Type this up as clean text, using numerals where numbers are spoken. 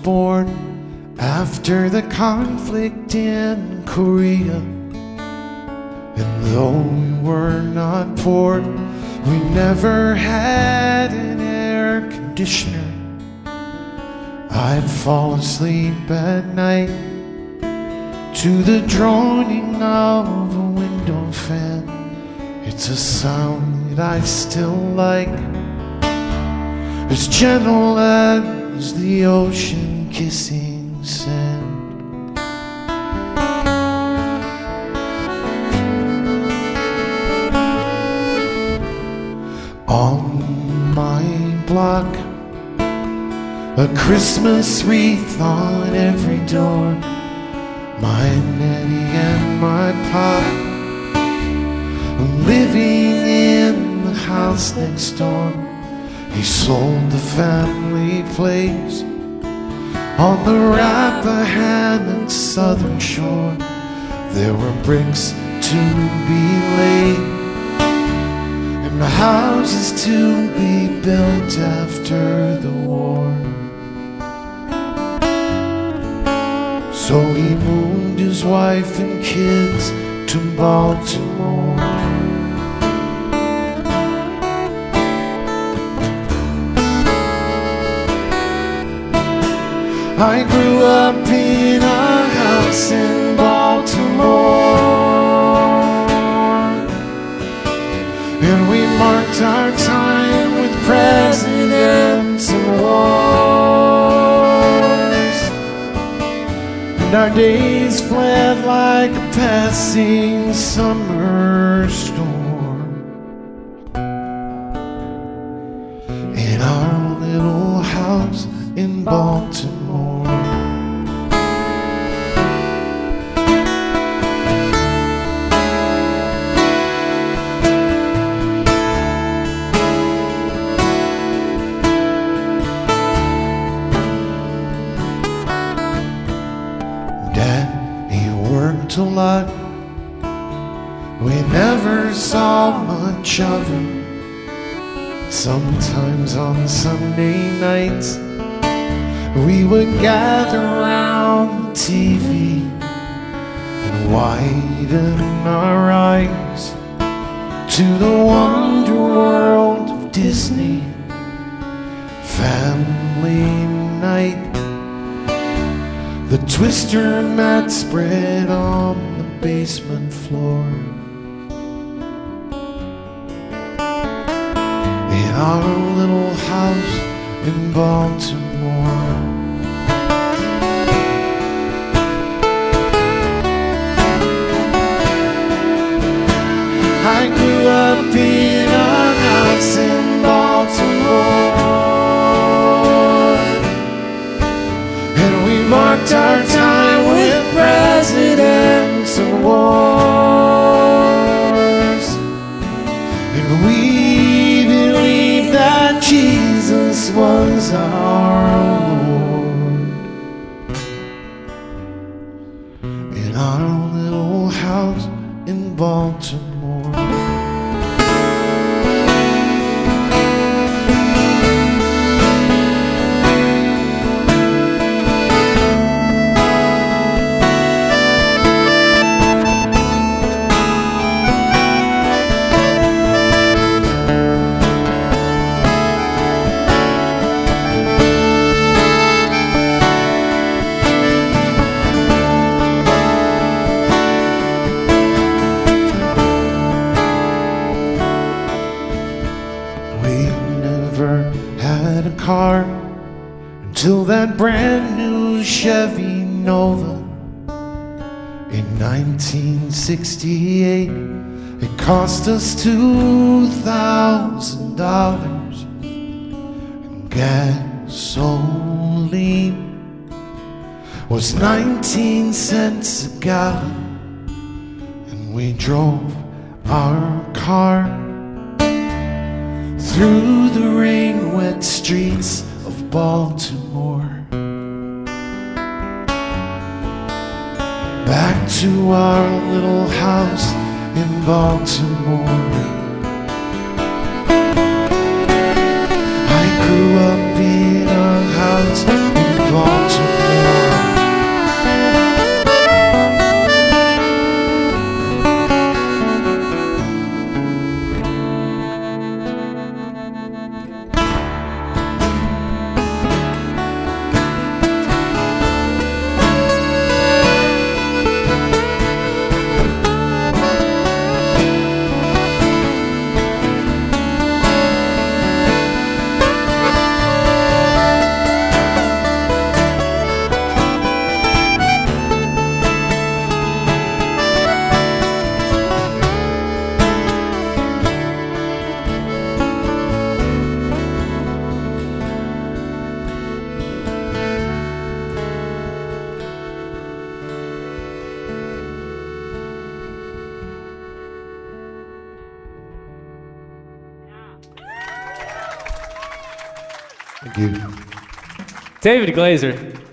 born after the conflict in Korea. And though we were not poor, we never had an air conditioner. I'd fall asleep at night to the droning of a window fan. It's a sound that I still like, as gentle as the ocean kissing sand. On my block, a Christmas wreath on every door. My nanny and my pop are living in the house next door. He sold the family place on the Rappahannock southern shore. There were bricks to be laid and houses to be built after the war. So he moved his wife and kids to Baltimore. I grew up in a house in Baltimore, and we marked our time with presidents and wars, and our days fled like a passing summer storm. In our little house in Baltimore, a lot. We never saw much of him. Sometimes on Sunday nights we would gather around the TV and widen our eyes to the wonder world of Disney. Family night, the twister mat spread on the basement floor. In our little house in Baltimore, I grew up in a house in Baltimore, and we marked our time with presidents and wars, and we believed that Jesus was our Lord. In our little house in Baltimore, had a car until that brand new Chevy Nova in 1968. It cost us $2,000, and gasoline was 19 cents a gallon, and we drove our car through the rain-wet streets of Baltimore, back to our little house in Baltimore. I grew up in a house in Baltimore. Thank you. David Glazer.